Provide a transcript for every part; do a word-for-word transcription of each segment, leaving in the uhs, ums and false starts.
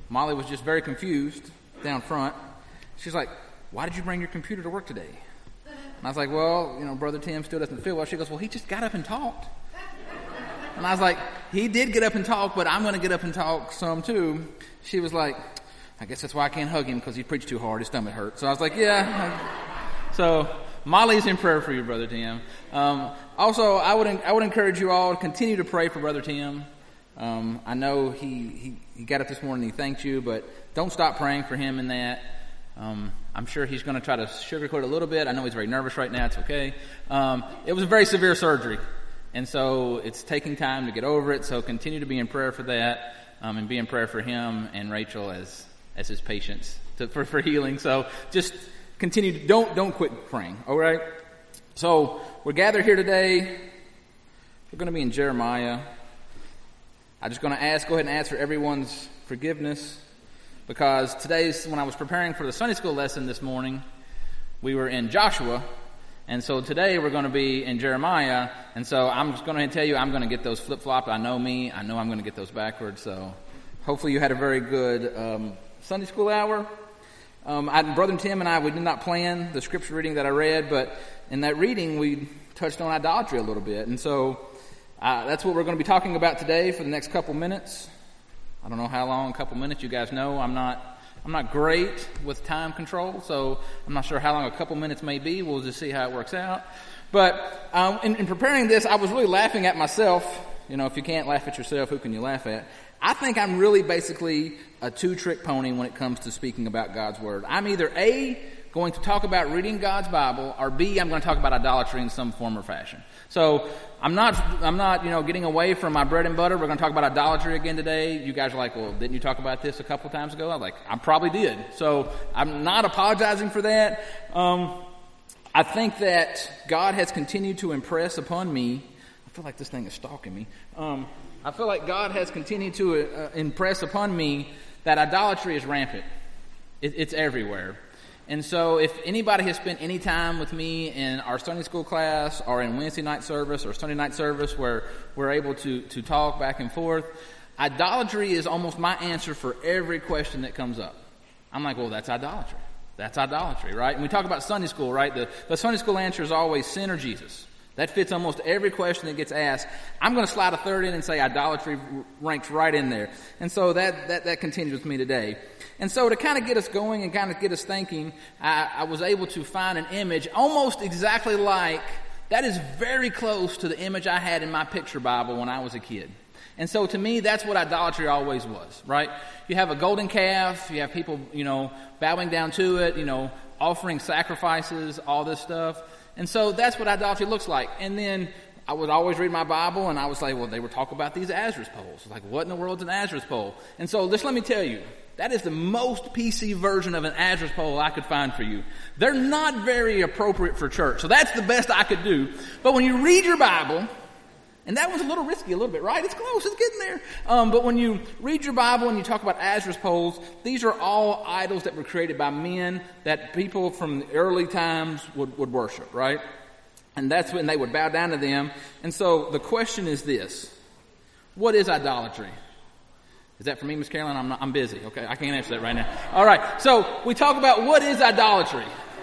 Molly was just very confused down front. She's like, why did you bring your computer to work today? And I was like, well, you know, Brother Tim still doesn't feel well. She goes, well, he just got up and talked. And I was like, he did get up and talk, but I'm going to get up and talk some too. She was like, I guess that's why I can't hug him, because he preached too hard. His stomach hurt. So I was like, yeah. So Molly's in prayer for you, Brother Tim. Um, also, I would I would encourage you all to continue to pray for Brother Tim. Um, I know he, he, he got up this morning and he thanked you, but don't stop praying for him in that. Um, I'm sure he's going to try to sugarcoat it a little bit. I know he's very nervous right now. It's okay. Um, it was a very severe surgery, and so it's taking time to get over it. So continue to be in prayer for that, um, and be in prayer for him and Rachel as as his patients to, for for healing. So just continue. To, don't don't quit praying. All right. So we're gathered here today. We're going to be in Jeremiah. I'm just going to ask. Go ahead and ask for everyone's forgiveness. Because today's, when I was preparing for the Sunday school lesson this morning, we were in Joshua, and so today we're going to be in Jeremiah, and so I'm just going to tell you I'm going to get those flip-flopped. I know me. I know I'm going to get those backwards, so hopefully you had a very good um, Sunday school hour. Um, I, Brother Tim and I, we did not plan the scripture reading that I read, but in that reading we touched on idolatry a little bit, and so uh, that's what we're going to be talking about today for the next couple minutes. I don't know how long, a couple minutes. You guys know I'm not I'm not great with time control, so I'm not sure how long a couple minutes may be. We'll just see how it works out. But um, in, in preparing this, I was really laughing at myself. You know, if you can't laugh at yourself, who can you laugh at? I think I'm really basically a two-trick pony when it comes to speaking about God's Word. I'm either A, going to talk about reading God's Bible, or B, I'm going to talk about idolatry in some form or fashion. So I'm not, I'm not, you know, getting away from my bread and butter. We're going to talk about idolatry again today. You guys are like, well, didn't you talk about this a couple times ago? I'm like, I probably did. So I'm not apologizing for that. Um, I think that God has continued to impress upon me. I feel like this thing is stalking me. Um, I feel like God has continued to uh, impress upon me that idolatry is rampant. It, it's everywhere. And so if anybody has spent any time with me in our Sunday school class or in Wednesday night service or Sunday night service where we're able to, to talk back and forth, idolatry is almost my answer for every question that comes up. I'm like, well, that's idolatry. That's idolatry, right? And we talk about Sunday school, right? The, the Sunday school answer is always sin or Jesus. That fits almost every question that gets asked. I'm going to slide a third in and say idolatry ranks right in there. And so that, that, that continues with me today. And so to kind of get us going and kind of get us thinking, I, I was able to find an image almost exactly like, that is very close to the image I had in my picture Bible when I was a kid. And so to me, that's what idolatry always was, right? You have a golden calf, you have people, you know, bowing down to it, you know, offering sacrifices, all this stuff. And so that's what idolatry looks like. And then I would always read my Bible and I was like, well, they would talk about these Azarus poles. Like, what in the world is an Azarus pole? And so just let me tell you, that is the most P C version of an Azarus pole I could find for you. They're not very appropriate for church. So that's the best I could do. But when you read your Bible, and that was a little risky a little bit, right? It's close, it's getting there. Um, but when you read your Bible and you talk about Azarus poles, these are all idols that were created by men that people from the early times would, would worship, right? And that's when they would bow down to them. And so the question is this: what is idolatry? Is that for me, Miss Carolyn? I'm not, I'm busy. Okay, I can't answer that right now. All right, so we talk about what is idolatry.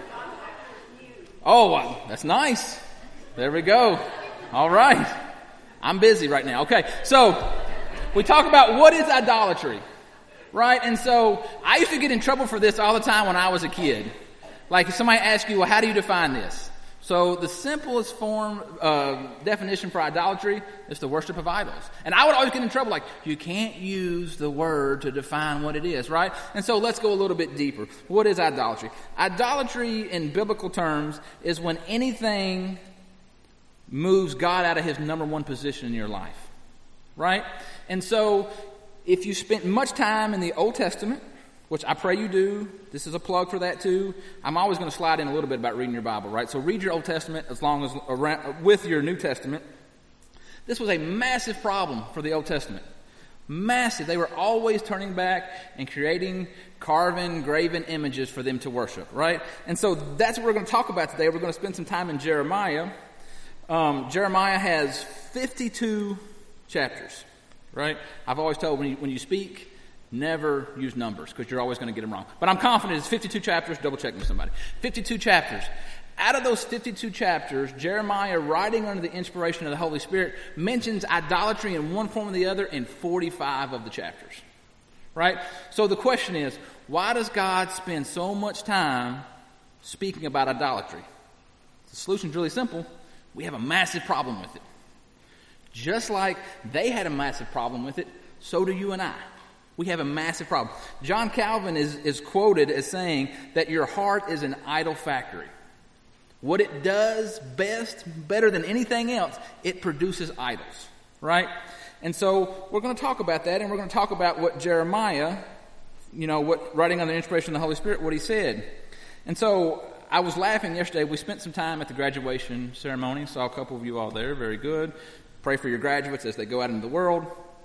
Oh, well, that's nice. There we go. All right. I'm busy right now. Okay, so we talk about what is idolatry, right? And so I used to get in trouble for this all the time when I was a kid. Like if somebody asks you, well, how do you define this? So the simplest form, uh, definition for idolatry is the worship of idols. And I would always get in trouble, like, you can't use the word to define what it is, right? And so let's go a little bit deeper. What is idolatry? Idolatry in biblical terms is when anything moves God out of his number one position in your life, right? And so if you spent much time in the Old Testament, which I pray you do, this is a plug for that too. I'm always going to slide in a little bit about reading your Bible, right? So read your Old Testament as long as around, with your New Testament. This was a massive problem for the Old Testament. Massive. They were always turning back and creating carven, graven images for them to worship, right? And so that's what we're going to talk about today. We're going to spend some time in Jeremiah. Um, Jeremiah has fifty-two chapters, right? I've always told when you, when you speak, never use numbers because you're always going to get them wrong. But I'm confident it's fifty-two chapters. Double check with somebody. fifty-two chapters. Out of those fifty-two chapters, Jeremiah, writing under the inspiration of the Holy Spirit, mentions idolatry in one form or the other in forty-five of the chapters. Right? So the question is, why does God spend so much time speaking about idolatry? The solution is really simple. We have a massive problem with it. Just like they had a massive problem with it, so do you and I. We have a massive problem. John Calvin is, is quoted as saying that your heart is an idol factory. What it does best, better than anything else, it produces idols, right? And so we're going to talk about that, and we're going to talk about what Jeremiah, you know, what writing under the inspiration of the Holy Spirit, what he said. And so I was laughing yesterday. We spent some time at the graduation ceremony. Saw a couple of you all there. Very good. Pray for your graduates as they go out into the world.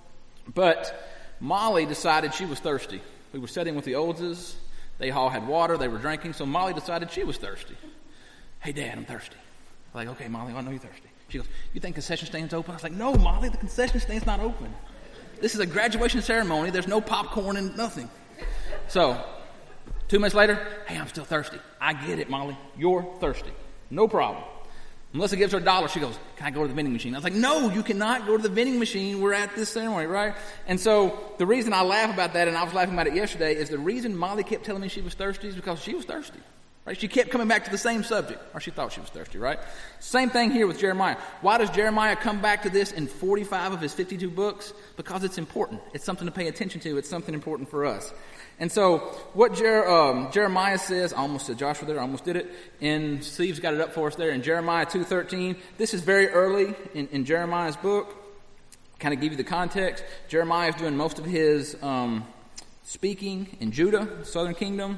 But Molly decided she was thirsty. We were sitting with the Oldses. They all had water. They were drinking. So Molly decided she was thirsty. Hey, Dad, I'm thirsty. I'm like, okay, Molly, I know you're thirsty. She goes, you think concession stand's open? I was like, no, Molly, the concession stand's not open. This is a graduation ceremony. There's no popcorn and nothing. So, two minutes later, hey, I'm still thirsty. I get it, Molly. You're thirsty. No problem. Melissa gives her a dollar. She goes, can I go to the vending machine? I was like, no, you cannot go to the vending machine. We're at this ceremony, right? And so the reason I laugh about that, and I was laughing about it yesterday, is the reason Molly kept telling me she was thirsty is because she was thirsty. Right? She kept coming back to the same subject, or she thought she was thirsty, right? Same thing here with Jeremiah. Why does Jeremiah come back to this in forty-five of his fifty-two books? Because it's important. It's something to pay attention to. It's something important for us. And so what Jer- um, Jeremiah says, I almost said Joshua there, I almost did it, and Steve's got it up for us there in Jeremiah two thirteen. This is very early in, in Jeremiah's book. Kind of give you the context. Jeremiah is doing most of his um, speaking in Judah, southern kingdom.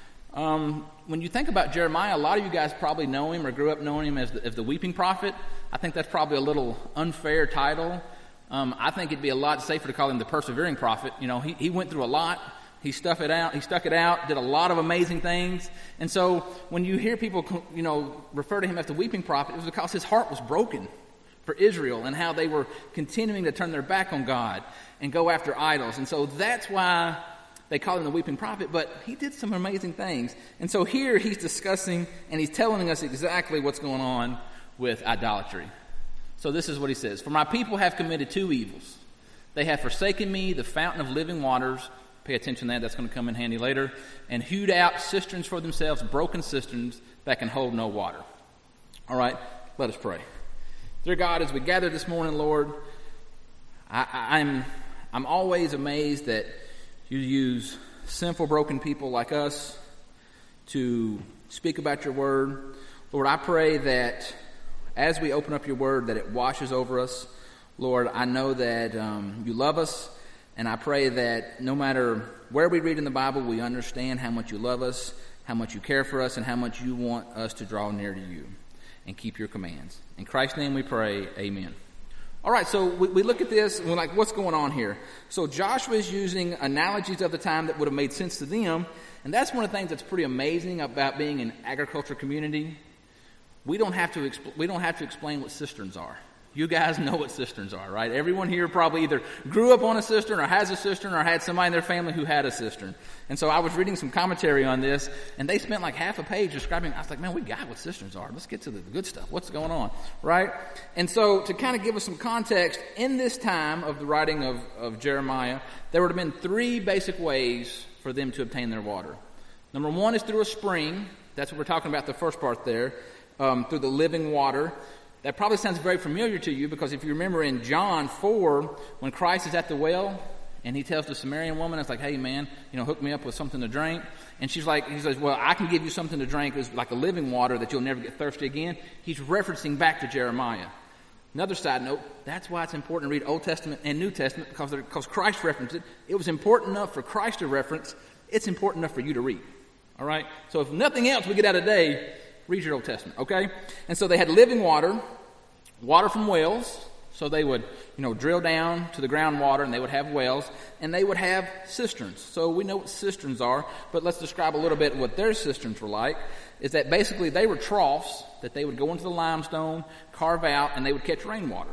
Um, when you think about Jeremiah, a lot of you guys probably know him or grew up knowing him as the, as the weeping prophet. I think that's probably a little unfair title. Um, I think it'd be a lot safer to call him the persevering prophet. You know, he, he went through a lot. He stuck it out. He stuck it out. Did a lot of amazing things. And so when you hear people, you know, refer to him as the weeping prophet, it was because his heart was broken for Israel and how they were continuing to turn their back on God and go after idols. And so that's why they call him the weeping prophet, but he did some amazing things. And so here he's discussing and he's telling us exactly what's going on with idolatry. So this is what he says. For my people have committed two evils. They have forsaken me, the fountain of living waters. Pay attention to that. That's going to come in handy later. And hewed out cisterns for themselves, broken cisterns that can hold no water. All right, let us pray. Dear God, as we gather this morning, Lord, I, I, I'm I'm always amazed that you use sinful, broken people like us to speak about your word. Lord, I pray that as we open up your word, that it washes over us. Lord, I know that um, you love us, and I pray that no matter where we read in the Bible, we understand how much you love us, how much you care for us, and how much you want us to draw near to you and keep your commands. In Christ's name we pray, amen. All right, so we, we look at this, and we're like, what's going on here? So Joshua is using analogies of the time that would have made sense to them, and that's one of the things that's pretty amazing about being an agriculture community. We don't have to expl- we don't have to explain what cisterns are. You guys know what cisterns are, right? Everyone here probably either grew up on a cistern or has a cistern or had somebody in their family who had a cistern. And so I was reading some commentary on this, and they spent like half a page describing. I was like, man, we got what cisterns are. Let's get to the good stuff. What's going on, right? And so to kind of give us some context, in this time of the writing of, of Jeremiah, there would have been three basic ways for them to obtain their water. Number one is through a spring. That's what we're talking about, the first part there, um, through the living water. That probably sounds very familiar to you because if you remember in John four, when Christ is at the well and he tells the Samaritan woman, it's like, hey man, you know, hook me up with something to drink. And she's like, he says, well, I can give you something to drink. It's like a living water that you'll never get thirsty again. He's referencing back to Jeremiah. Another side note, that's why it's important to read Old Testament and New Testament because, because Christ referenced it. It was important enough for Christ to reference. It's important enough for you to read. All right? So if nothing else we get out of today, read your Old Testament, okay? And so they had living water, water from wells. So they would, you know, drill down to the groundwater and they would have wells. And they would have cisterns. So we know what cisterns are, but let's describe a little bit what their cisterns were like. Is that basically they were troughs that they would go into the limestone, carve out, and they would catch rainwater.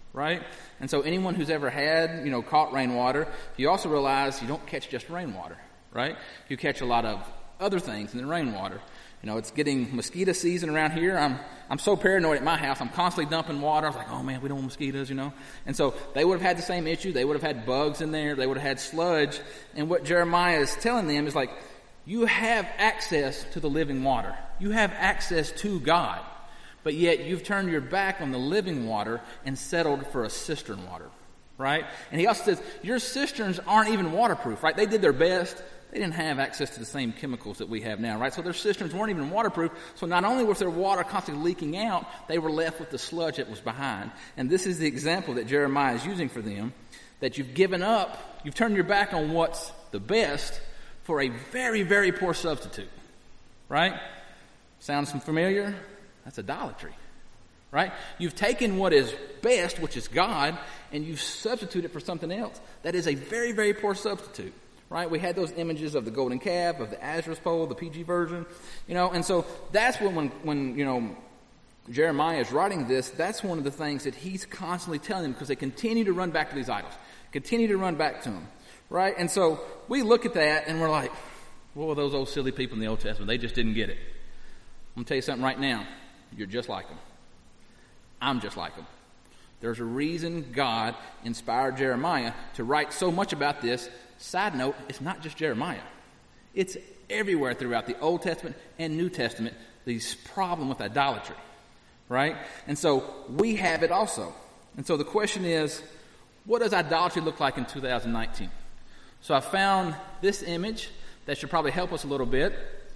right? And so anyone who's ever had, you know, caught rainwater, you also realize you don't catch just rainwater, right? You catch a lot of other things in the rainwater. You know, it's getting mosquito season around here. I'm I'm so paranoid at my house. I'm constantly dumping water. I was like, oh man, we don't want mosquitoes, you know. And so they would have had the same issue. They would have had bugs in there. They would have had sludge. And what Jeremiah is telling them is like, you have access to the living water. You have access to God. But yet you've turned your back on the living water and settled for a cistern water, right? And he also says, your cisterns aren't even waterproof, right? They did their best. They didn't have access to the same chemicals that we have now, right? So their cisterns weren't even waterproof. So not only was their water constantly leaking out, they were left with the sludge that was behind. And this is the example that Jeremiah is using for them, that you've given up, you've turned your back on what's the best for a very, very poor substitute, right? Sounds familiar? That's idolatry, right? You've taken what is best, which is God, and you've substituted for something else that is a very, very poor substitute. Right? We had those images of the golden calf, of the Asherah's pole, the P G version, you know, and so that's when, when, when, you know, Jeremiah is writing this, that's one of the things that he's constantly telling them because they continue to run back to these idols, continue to run back to them, right? And so we look at that and we're like, well, those old silly people in the Old Testament, they just didn't get it. I'm going to tell you something right now. You're just like them. I'm just like them. There's a reason God inspired Jeremiah to write so much about this. Side note, it's not just Jeremiah. It's everywhere throughout the Old Testament and New Testament, this problem with idolatry, right? And so we have it also. And so the question is, what does idolatry look like in two thousand nineteen? So I found this image that should probably help us a little bit.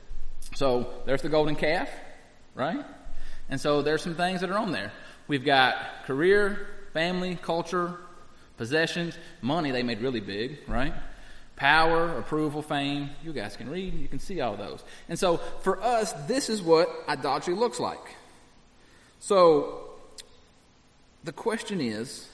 So there's the golden calf, right? And so there's some things that are on there. We've got career, family, culture, possessions, money they made really big, right? Power, approval, fame. You guys can read. You can see all those. And so for us, this is what idolatry looks like. So the question is,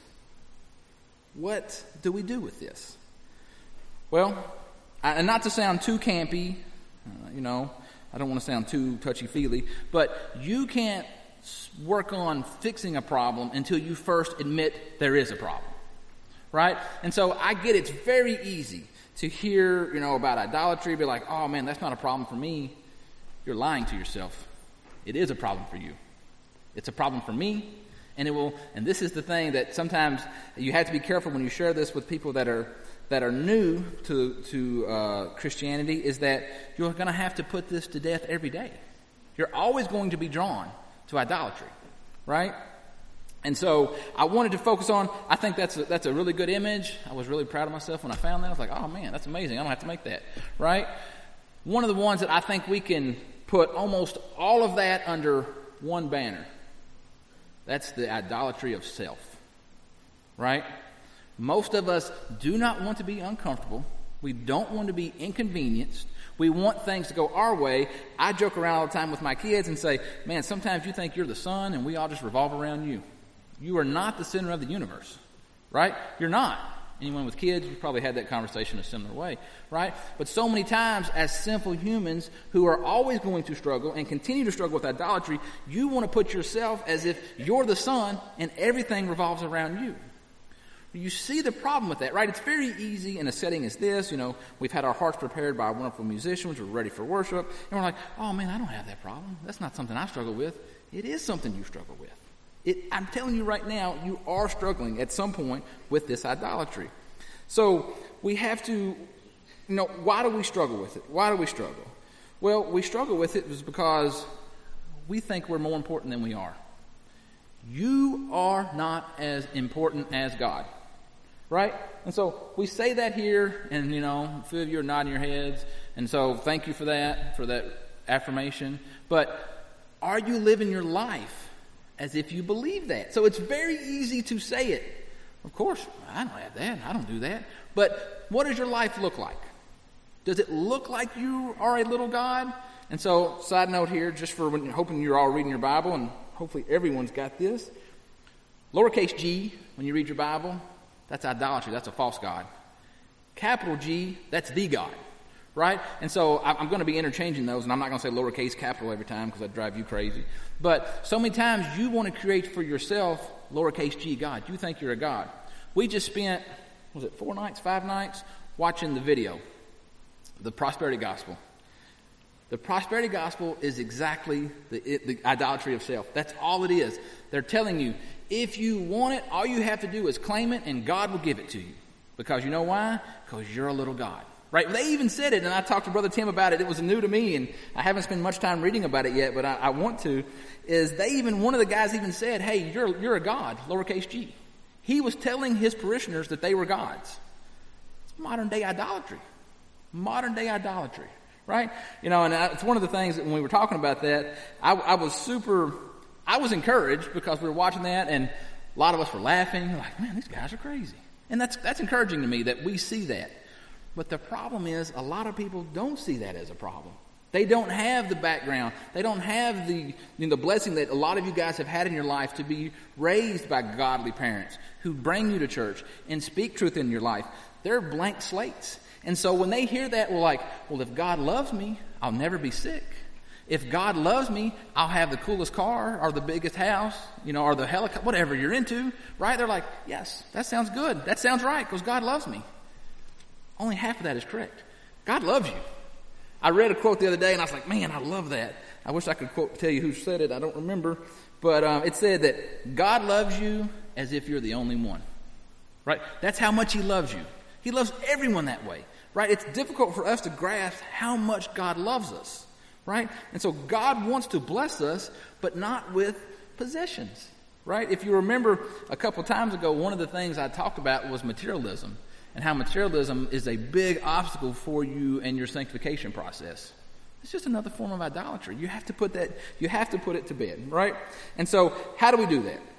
what do we do with this? Well, and not to sound too campy, uh, you know, I don't want to sound too touchy-feely, but you can't work on fixing a problem until you first admit there is a problem, right? And so I get it's very easy to hear, you know, about idolatry, be like, oh man, that's not a problem for me. You're lying to yourself. It is a problem for you. It's a problem for me, and it will. And this is the thing that sometimes you have to be careful when you share this with people that are that are new to to uh, Christianity. Is that you're going to have to put this to death every day. You're always going to be drawn to idolatry, right? And so I wanted to focus on, I think that's a, that's a really good image. I was really proud of myself when I found that. I was like, oh man, that's amazing. I don't have to make that, right? One of the ones that I think we can put almost all of that under one banner. That's the idolatry of self, right? Most of us do not want to be uncomfortable. We don't want to be inconvenienced. We want things to go our way. I joke around all the time with my kids and say, man, sometimes you think you're the sun and we all just revolve around you. You are not the center of the universe, right? You're not. Anyone with kids, you probably had that conversation a similar way, right? But so many times as sinful humans who are always going to struggle and continue to struggle with idolatry, you want to put yourself as if you're the sun and everything revolves around you. You see the problem with that, right? It's very easy in a setting as this. You know, we've had our hearts prepared by wonderful musicians. We're ready for worship. And we're like, oh man, I don't have that problem. That's not something I struggle with. It is something you struggle with. It, I'm telling you right now, you are struggling at some point with this idolatry. So we have to, you know, why do we struggle with it? Why do we struggle? Well, we struggle with it because we think we're more important than we are. You are not as important as God, right? And so we say that here, and, you know, a few of you are nodding your heads, and so thank you for that, for that affirmation. But are you living your life as if you believe that? So it's very easy to say it. Of course, I don't have that. I don't do that. But what does your life look like? Does it look like you are a little God? And so, side note here, just for when, hoping you're all reading your Bible, and hopefully everyone's got this. Lowercase g, when you read your Bible, that's idolatry. That's a false God. Capital G, that's the God, right? And so I'm going to be interchanging those, and I'm not going to say lowercase capital every time because that'd drive you crazy. But so many times you want to create for yourself lowercase g God. You think you're a God. We just spent, was it four nights, five nights, watching the video, the prosperity gospel. The prosperity gospel is exactly the, the idolatry of self. That's all it is. They're telling you, if you want it, all you have to do is claim it, and God will give it to you. Because you know why? Because you're a little God. Right? They even said it, and I talked to Brother Tim about it. It was new to me, and I haven't spent much time reading about it yet, but I, I want to. Is they even, one of the guys even said, hey, you're, you're a God, lowercase g. He was telling his parishioners that they were gods. It's modern day idolatry. Modern day idolatry. Right? You know, and I, it's one of the things that when we were talking about that, I, I was super, I was encouraged because we were watching that, and a lot of us were laughing. Like, man, these guys are crazy. And that's that's encouraging to me that we see that. But the problem is, a lot of people don't see that as a problem. They don't have the background. They don't have the, you know, the blessing that a lot of you guys have had in your life to be raised by godly parents who bring you to church and speak truth in your life. They're blank slates. And so when they hear that, we're like, well, if God loves me, I'll never be sick. If God loves me, I'll have the coolest car or the biggest house, you know, or the helicopter, whatever you're into, right? They're like, yes, that sounds good. That sounds right because God loves me. Only half of that is correct. God loves you. I read a quote the other day and I was like, man, I love that. I wish I could quote, tell you who said it. I don't remember. But um, it said that God loves you as if you're the only one, right? That's how much he loves you. He loves everyone that way, right? It's difficult for us to grasp how much God loves us, right? And so God wants to bless us, but not with possessions, right? If you remember a couple times ago, one of the things I talked about was materialism and how materialism is a big obstacle for you and your sanctification process. It's just another form of idolatry. You have to put that, you have to put it to bed, right? And so how do we do that?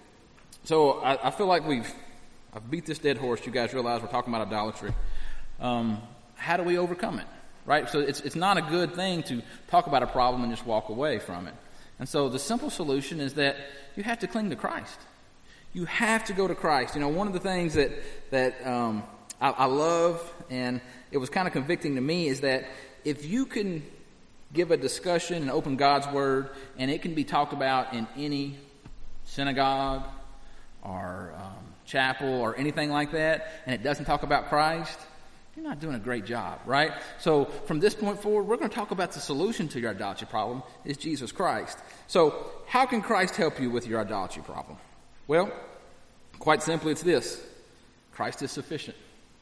So I, I feel like we've I've beat this dead horse. You guys realize we're talking about idolatry. Um, how do we overcome it? Right? So it's it's not a good thing to talk about a problem and just walk away from it. And so the simple solution is that you have to cling to Christ. You have to go to Christ. You know, one of the things that that um, I, I love, and it was kind of convicting to me, is that if you can give a discussion and open God's Word, and it can be talked about in any synagogue or um, chapel or anything like that, and it doesn't talk about Christ, you're not doing a great job, right? So from this point forward, we're going to talk about the solution to your idolatry problem is Jesus Christ. So how can Christ help you with your idolatry problem? Well, quite simply, it's this. Christ is sufficient.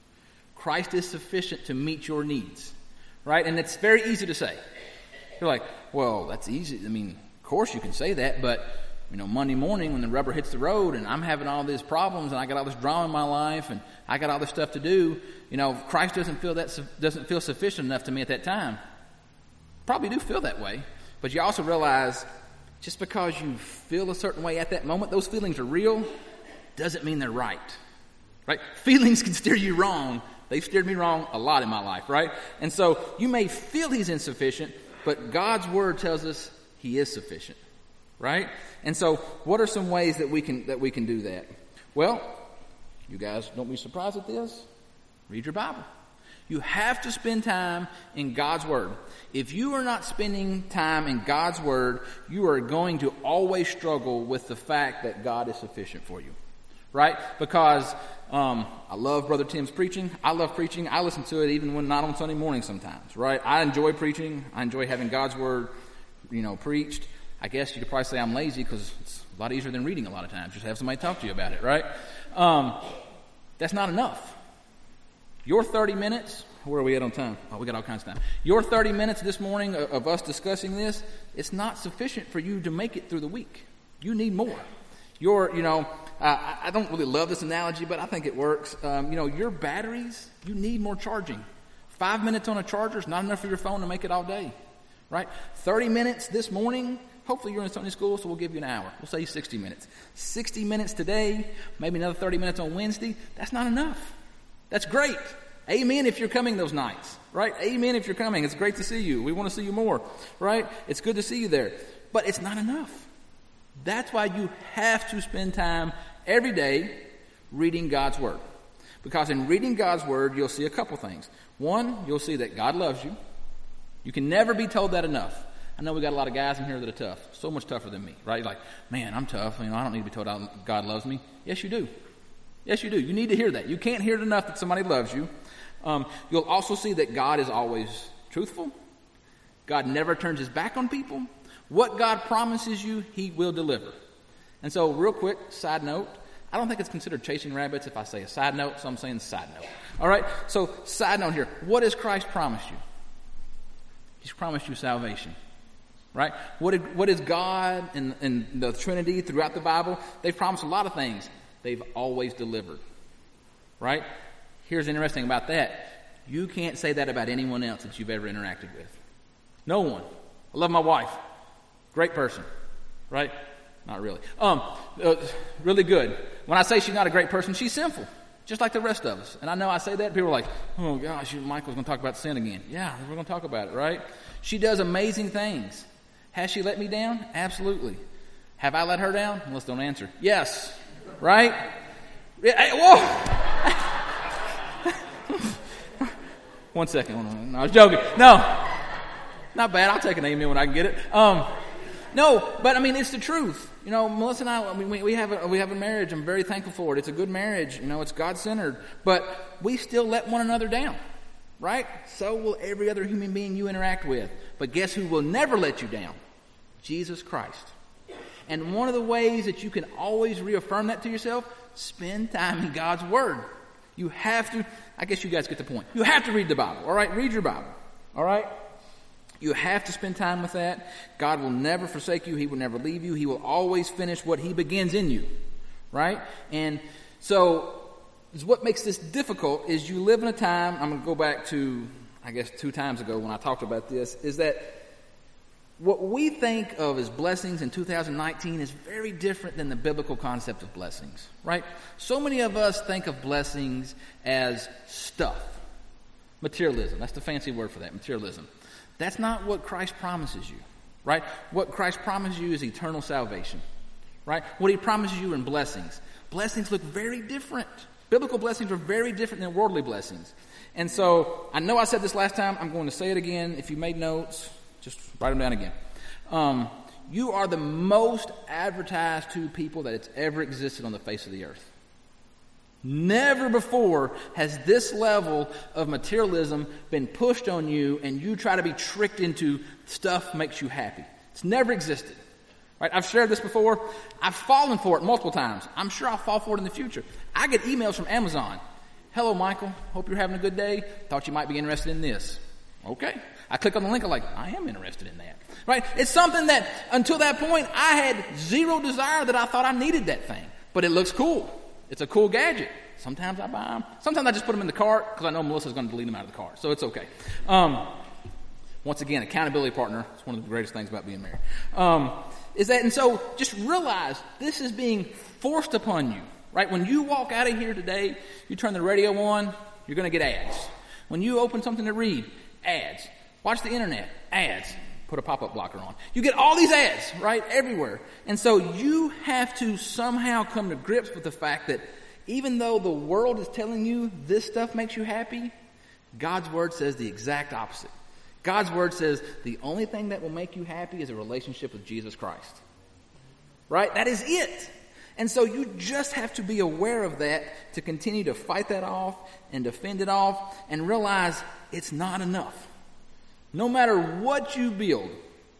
Christ is sufficient to meet your needs, right? And it's very easy to say. You're like, well, that's easy. I mean, of course you can say that, but you know, Monday morning when the rubber hits the road and I'm having all these problems and I got all this drama in my life and I got all this stuff to do, you know, Christ doesn't feel that doesn't feel sufficient enough to me at that time. Probably do feel that way, but you also realize just because you feel a certain way at that moment, those feelings are real, doesn't mean they're right. Right? Feelings can steer you wrong. They've steered me wrong a lot in my life, right? And so you may feel he's insufficient, but God's word tells us he is sufficient. Right? And so what are some ways that we can that we can do that? Well, you guys don't be surprised at this. Read your Bible. You have to spend time in God's Word. If you are not spending time in God's Word, you are going to always struggle with the fact that God is sufficient for you. Right? Because um, I love Brother Tim's preaching. I love preaching. I listen to it even when not on Sunday morning sometimes. Right? I enjoy preaching. I enjoy having God's Word, you know, preached. I guess you could probably say I'm lazy because it's a lot easier than reading a lot of times. Just have somebody talk to you about it, right? Um, that's not enough. Your thirty minutes, where are we at on time? Oh, we got all kinds of time. Your thirty minutes this morning of, of us discussing this, it's not sufficient for you to make it through the week. You need more. Your, you know, uh, I don't really love this analogy, but I think it works. Um, you know, your batteries, you need more charging. Five minutes on a charger is not enough for your phone to make it all day, right? thirty minutes this morning. Hopefully you're in Sunday school, so we'll give you an hour. We'll say sixty minutes. sixty minutes today, maybe another thirty minutes on Wednesday. That's not enough. That's great. Amen if you're coming those nights, right? Amen if you're coming. It's great to see you. We want to see you more, right? It's good to see you there. But it's not enough. That's why you have to spend time every day reading God's Word. Because in reading God's word, you'll see a couple things. One, you'll see that God loves you. You can never be told that enough. I know we got a lot of guys in here that are tough, so much tougher than me, right? Like, man, I'm tough. You know, I don't need to be told God loves me. Yes, you do. Yes, you do. You need to hear that. You can't hear it enough that somebody loves you. Um, you'll also see that God is always truthful. God never turns his back on people. What God promises you, he will deliver. And so, real quick, side note. I don't think it's considered chasing rabbits if I say a side note, so I'm saying side note. All right? So, side note here. What has Christ promised you? He's promised you salvation. Right? What, did, what is God and, and the Trinity throughout the Bible? They've promised a lot of things. They've always delivered. Right? Here's interesting about that. You can't say that about anyone else that you've ever interacted with. No one. I love my wife. Great person. Right? Not really. Um, uh, really good. When I say she's not a great person, she's sinful. Just like the rest of us. And I know I say that, people are like, oh gosh, Michael's going to talk about sin again. Yeah, we're going to talk about it, right? She does amazing things. Has she let me down? Absolutely. Have I let her down? Let's don't answer. Yes. Right? Hey, whoa! One second. No, I was joking. No. Not bad. I'll take an amen when I can get it. Um, no, but I mean, it's the truth. You know, Melissa and I, I mean, we, we have a, we have a marriage. I'm very thankful for it. It's a good marriage. You know, it's God-centered. But we still let one another down. Right? So will every other human being you interact with. But guess who will never let you down? Jesus Christ. And one of the ways that you can always reaffirm that to yourself, spend time in God's Word. You have to, I guess you guys get the point. You have to read the Bible. All right? Read your Bible. All right? You have to spend time with that. God will never forsake you. He will never leave you. He will always finish what he begins in you. Right? And so, what makes this difficult is you live in a time, I'm going to go back to, I guess, two times ago when I talked about this, is that what we think of as blessings in two thousand nineteen is very different than the biblical concept of blessings, right? So many of us think of blessings as stuff. Materialism, that's the fancy word for that, materialism. That's not what Christ promises you, right? What Christ promises you is eternal salvation, right? What he promises you in blessings. Blessings look very different. Biblical blessings are very different than worldly blessings. And so, I know I said this last time, I'm going to say it again. If you made notes, just write them down again. Um, you are the most advertised to people that it's ever existed on the face of the earth. Never before has this level of materialism been pushed on you and you try to be tricked into stuff makes you happy. It's never existed. Right? I've shared this before. I've fallen for it multiple times. I'm sure I'll fall for it in the future. I get emails from Amazon. Hello, Michael. Hope you're having a good day. Thought you might be interested in this. Okay. I click on the link. I'm like, I am interested in that. Right? It's something that until that point I had zero desire that I thought I needed that thing. But it looks cool. It's a cool gadget. Sometimes I buy them. Sometimes I just put them in the cart because I know Melissa's going to delete them out of the cart. So it's okay. Um, once again, accountability partner. It's one of the greatest things about being married. Um, is that, and so just realize this is being forced upon you, right? When you walk out of here today, you turn the radio on, you're going to get ads. When you open something to read, ads. Watch the internet, ads. Put a pop-up blocker on. You get all these ads, right, everywhere. And so you have to somehow come to grips with the fact that even though the world is telling you this stuff makes you happy, God's word says the exact opposite. God's word says the only thing that will make you happy is a relationship with Jesus Christ. Right? That is it. And so you just have to be aware of that to continue to fight that off and defend it off and realize it's not enough. No matter what you build,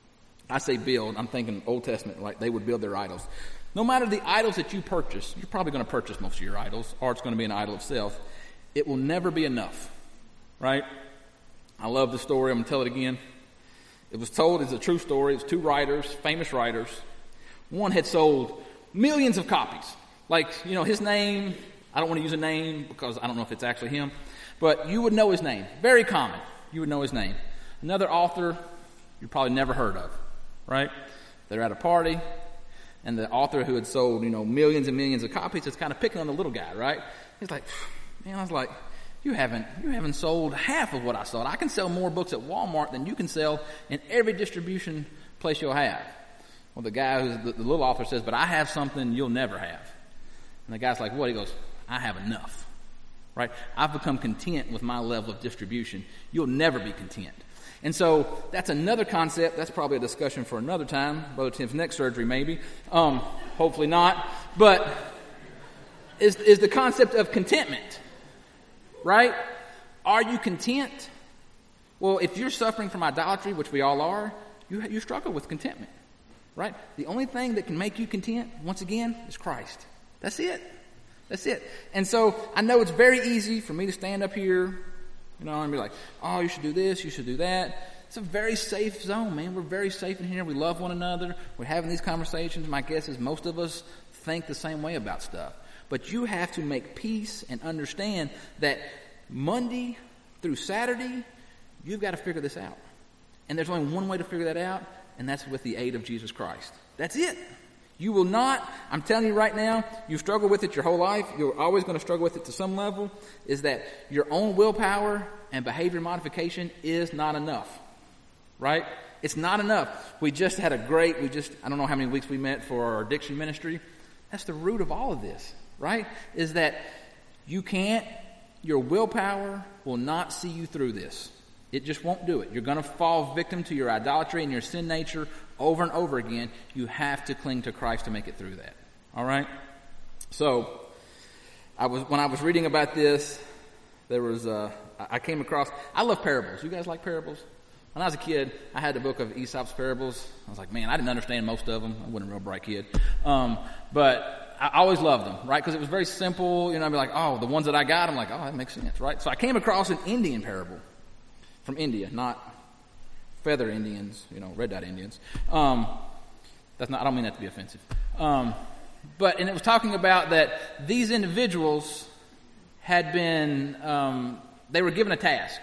I say build, I'm thinking Old Testament, like they would build their idols. No matter the idols that you purchase, you're probably going to purchase most of your idols, or it's going to be an idol of self. It will never be enough. Right? I love the story. I'm going to tell it again. It was told as a true story. It's two writers, famous writers. One had sold millions of copies. Like, you know, his name, I don't want to use a name because I don't know if it's actually him, but you would know his name. Very common. You would know his name. Another author you probably never heard of, right? They're at a party, and the author who had sold, you know, millions and millions of copies is kind of picking on the little guy, right? He's like, man, I was like, You haven't you haven't sold half of what I sold. I can sell more books at Walmart than you can sell in every distribution place you'll have. Well, the guy who's the, the little author says, but I have something you'll never have. And the guy's like, what? He goes, I have enough. right? I've become content with my level of distribution. You'll never be content. And so that's another concept. That's probably a discussion for another time. Brother Tim's neck surgery, maybe. Um, hopefully not. But is, is the concept of contentment, right? Are you content? Well, if you're suffering from idolatry, which we all are, you, you struggle with contentment, right? The only thing that can make you content, once again, is Christ. That's it. That's it. And so I know it's very easy for me to stand up here, you know, and be like, oh, you should do this, you should do that. It's a very safe zone, man. We're very safe in here. We love one another. We're having these conversations. My guess is most of us think the same way about stuff. But you have to make peace and understand that Monday through Saturday, you've got to figure this out. And there's only one way to figure that out, and that's with the aid of Jesus Christ. That's it. You will not, I'm telling you right now, you've struggled with it your whole life, you're always going to struggle with it to some level, is that your own willpower and behavior modification is not enough. Right? It's not enough. We just had a great, we just, I don't know how many weeks we met for our addiction ministry. That's the root of all of this, right? Is that you can't, your willpower will not see you through this. It just won't do it. You're going to fall victim to your idolatry and your sin nature over and over again. You have to cling to Christ to make it through that. All right? So, I was when I was reading about this, there was, uh, I came across, I love parables. You guys like parables? When I was a kid, I had the book of Aesop's Parables. I was like, man, I didn't understand most of them. I wasn't a real bright kid. Um, but I always loved them, right? Because it was very simple. You know, I'd be like, oh, the ones that I got, I'm like, oh, that makes sense, right? So I came across an Indian parable from India, not feather Indians, you know, red dot Indians. Um, that's not, I don't mean that to be offensive. Um, but, and it was talking about that these individuals had been, um, they were given a task.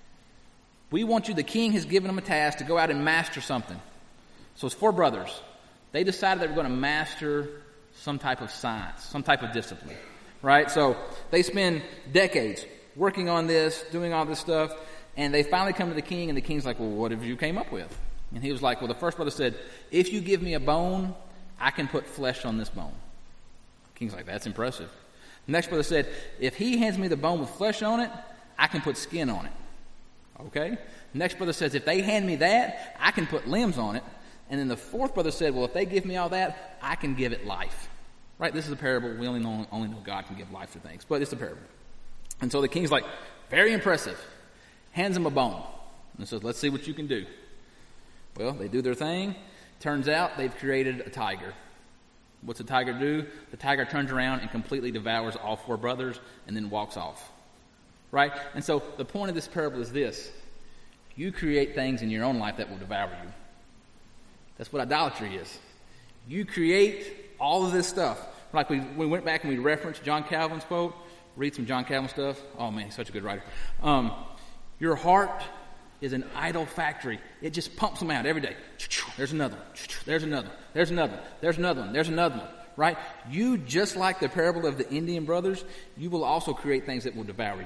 We want you, the king has given them a task to go out and master something. So it's four brothers. They decided they were going to master some type of science, some type of discipline, right? So they spend decades working on this, doing all this stuff, and they finally come to the king, and the king's like, well, what have you came up with? And he was like, well, the first brother said, if you give me a bone, I can put flesh on this bone. The king's like, that's impressive. The next brother said, if he hands me the bone with flesh on it, I can put skin on it. Okay? The next brother says, if they hand me that, I can put limbs on it. And then the fourth brother said, well, if they give me all that, I can give it life. Right? This is a parable. We only know, only know God can give life to things. But it's a parable. And so the king's like, very impressive. Hands him a bone. And says, let's see what you can do. Well, they do their thing. Turns out they've created a tiger. What's a tiger do? The tiger turns around and completely devours all four brothers and then walks off. Right? And so the point of this parable is this. You create things in your own life that will devour you. That's what idolatry is. You create all of this stuff. Like we, we went back and we referenced John Calvin's quote. Read some John Calvin stuff. Oh man, he's such a good writer. Um, your heart is an idol factory. It just pumps them out every day. There's another one. There's another one. There's another one. There's another one. There's another one. Right? You, just like the parable of the Indian brothers, you will also create things that will devour you.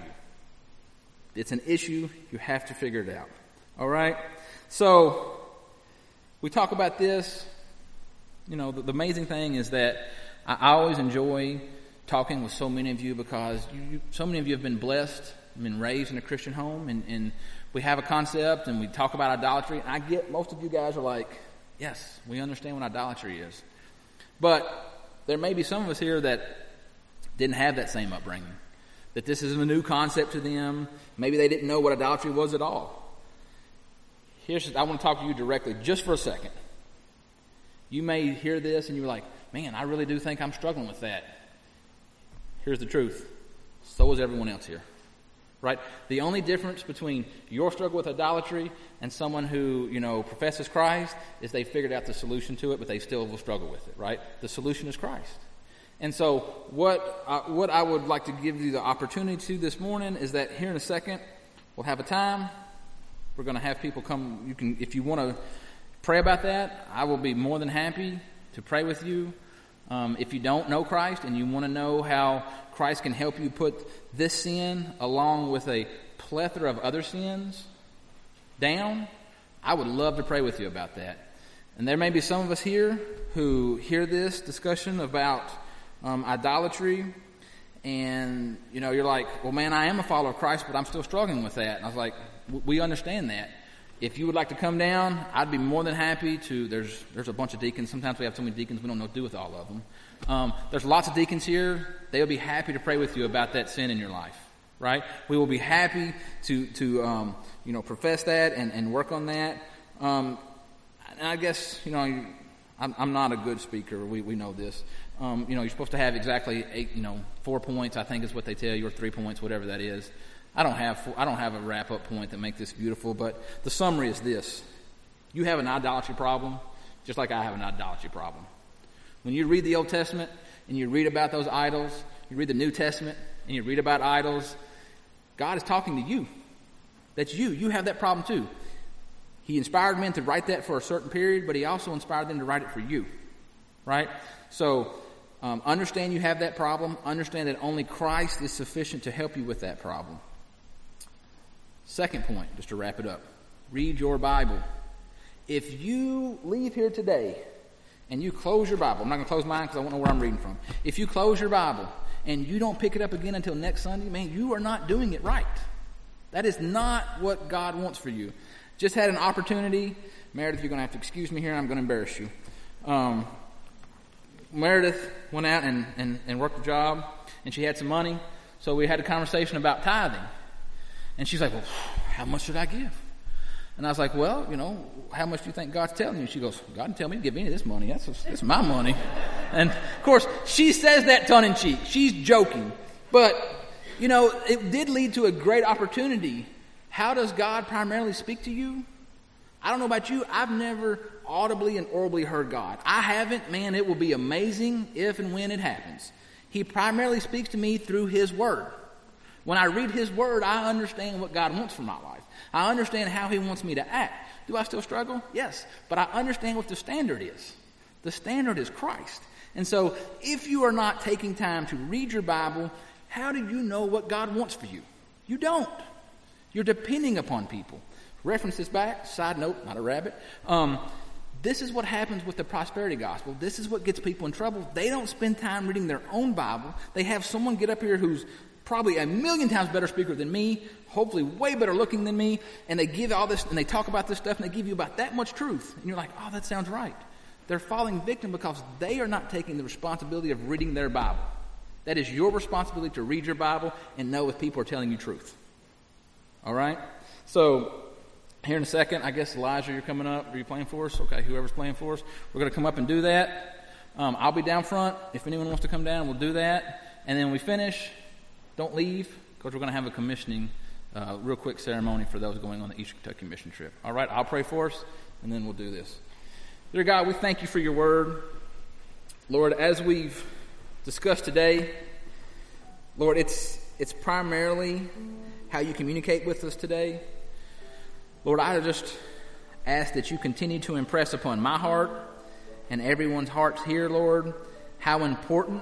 It's an issue. You have to figure it out. All right? So, we talk about this. You know, the, the amazing thing is that I, I always enjoy talking with so many of you because you, you, so many of you have been blessed, been raised in a Christian home, and, and we have a concept and we talk about idolatry. And I get most of you guys are like, yes, we understand what idolatry is. But there may be some of us here that didn't have that same upbringing. That this is a new concept to them. Maybe they didn't know what idolatry was at all. Here's, I want to talk to you directly just for a second. You may hear this and you're like, man, I really do think I'm struggling with that. Here's the truth. So is everyone else here. Right? The only difference between your struggle with idolatry and someone who, you know, professes Christ is they figured out the solution to it, but they still will struggle with it, right? The solution is Christ. And so what uh, what I would like to give you the opportunity to this morning is that here in a second, we'll have a time. We're going to have people come. You can, if you want to pray about that, I will be more than happy to pray with you. Um, if you don't know Christ and you want to know how Christ can help you put this sin along with a plethora of other sins down, I would love to pray with you about that. And there may be some of us here who hear this discussion about um, idolatry and, you know, you're like, well, man, I am a follower of Christ, but I'm still struggling with that. And I was like, we understand that. If you would like to come down, I'd be more than happy to. There's there's a bunch of deacons. Sometimes we have so many deacons we don't know what to do with all of them. Um, there's lots of deacons here. They'll be happy to pray with you about that sin in your life, right? We will be happy to, to um, you know, profess that and, and work on that. Um, and I guess, you know, I'm, I'm not a good speaker. We, we know this. Um, you know, you're supposed to have exactly eight, you know, four points, I think is what they tell you, or three points, whatever that is. I don't have four, I don't have a wrap-up point that makes this beautiful, but the summary is this. You have an idolatry problem, just like I have an idolatry problem. When you read the Old Testament and you read about those idols, you read the New Testament and you read about idols, God is talking to you. That's you. You have that problem too. He inspired men to write that for a certain period, but he also inspired them to write it for you, right? So um, understand you have that problem. Understand that only Christ is sufficient to help you with that problem. Second point, just to wrap it up. Read your Bible. If you leave here today and you close your Bible, I'm not going to close mine because I won't know where I'm reading from. If you close your Bible and you don't pick it up again until next Sunday, man, you are not doing it right. That is not what God wants for you. Just had an opportunity. Meredith, you're going to have to excuse me here. I'm going to embarrass you. Um, Meredith went out and, and, and worked a job, and she had some money. So we had a conversation about tithing. And she's like, well, how much should I give? And I was like, well, you know, how much do you think God's telling you? She goes, God didn't tell me to give any of this money. That's, that's my money. And, of course, she says that tongue-in-cheek. She's joking. But, you know, it did lead to a great opportunity. How does God primarily speak to you? I don't know about you. I've never audibly and audibly heard God. I haven't. Man, it will be amazing if and when it happens. He primarily speaks to me through His Word. When I read His Word, I understand what God wants for my life. I understand how He wants me to act. Do I still struggle? Yes. But I understand what the standard is. The standard is Christ. And so if you are not taking time to read your Bible, how do you know what God wants for you? You don't. You're depending upon people. Reference this back. Side note, not a rabbit. Um, this is what happens with the prosperity gospel. This is what gets people in trouble. They don't spend time reading their own Bible. They have someone get up here who's probably a million times better speaker than me, hopefully way better looking than me, and they give all this, and they talk about this stuff, and they give you about that much truth. And you're like, oh, that sounds right. They're falling victim because they are not taking the responsibility of reading their Bible. That is your responsibility to read your Bible and know if people are telling you truth. All right? So, here in a second, I guess, Elijah, you're coming up. Are you playing for us? Okay, whoever's playing for us. We're going to come up and do that. Um, I'll be down front. If anyone wants to come down, we'll do that. And then when we finish, don't leave, because we're going to have a commissioning, uh, real quick ceremony for those going on the Eastern Kentucky mission trip. All right, I'll pray for us, and then we'll do this. Dear God, we thank you for your word. Lord, as we've discussed today, Lord, it's it's primarily how you communicate with us today. Lord, I just ask that you continue to impress upon my heart and everyone's hearts here, Lord, how important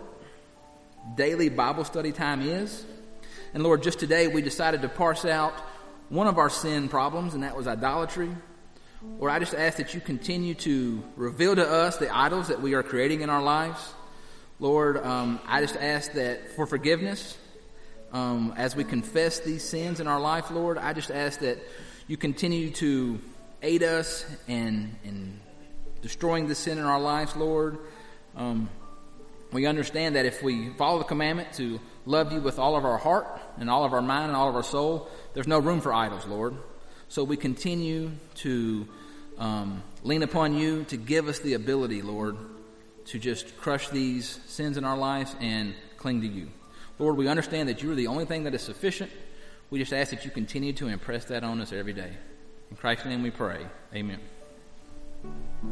daily Bible study time is. And Lord, just today we decided to parse out one of our sin problems, and that was idolatry. Lord, I just ask that you continue to reveal to us the idols that we are creating in our lives. Lord, um, I just ask that for forgiveness um, as we confess these sins in our life, Lord. I just ask that you continue to aid us in, in destroying the sin in our lives, Lord. Um, We understand that if we follow the commandment to love you with all of our heart and all of our mind and all of our soul, there's no room for idols, Lord. So we continue to um, lean upon you to give us the ability, Lord, to just crush these sins in our lives and cling to you. Lord, we understand that you are the only thing that is sufficient. We just ask that you continue to impress that on us every day. In Christ's name we pray. Amen.